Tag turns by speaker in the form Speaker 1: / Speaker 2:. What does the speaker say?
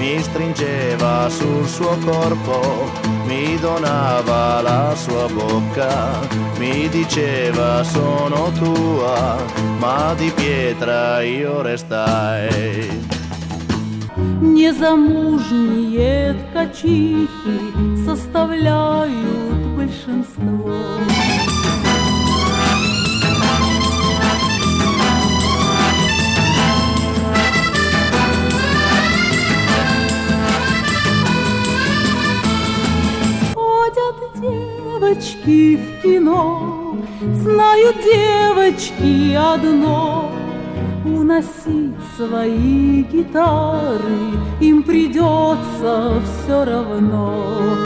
Speaker 1: mi stringeva sul suo corpo, mi donava la sua bocca, mi diceva sono tua, ma di pietra io restai.
Speaker 2: Незамужние ткачихи составляют большинство. Ходят девочки в кино, знают девочки одно: уносить свои гитары им придется все равно.